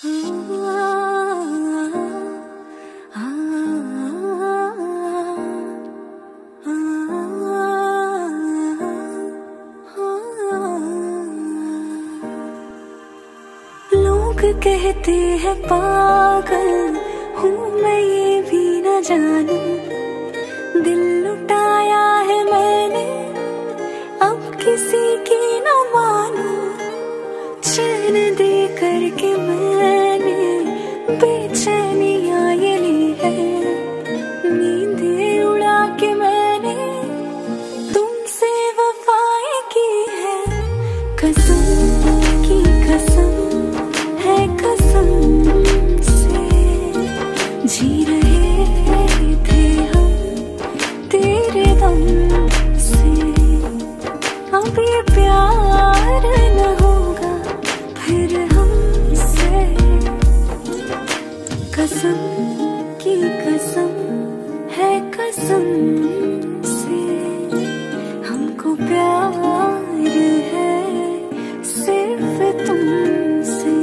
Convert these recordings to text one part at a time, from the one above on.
लोग कहते हैं पागल हूँ मैं, ये भी न जानूं दिल लुटाया है मैंने, अब किसी की न मानूं। चैन दे करके मैंने बेचैनियाँ ये ली है, नींदें उड़ा के मैंने तुमसे वफाएं की है। कसम की कसम है कसम से, जी रहे थे हम तेरे दम से। अब ये प्यार न होगा फिर हमसे, कसम की कसम है कसम से, हमको प्यार है सिर्फ तुमसे।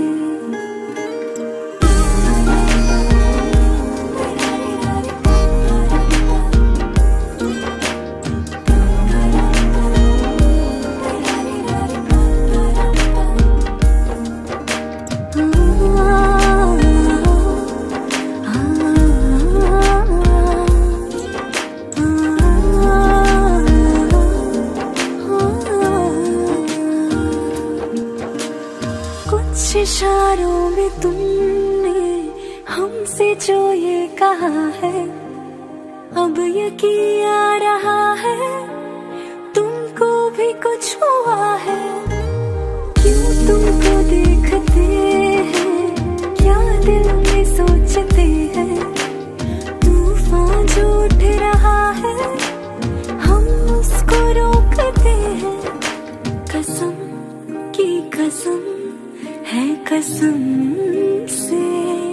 कुछ इशारों में तुमने हमसे जो ये कहा है, अब यकीन आ रहा है तुमको भी कुछ हुआ है। क्यों तुमको देखते हैं, क्या दिल में सोचते हैं, तूफान जो उठ रहा है हम उसको रोकते हैं। कसम की कसम है कसम से।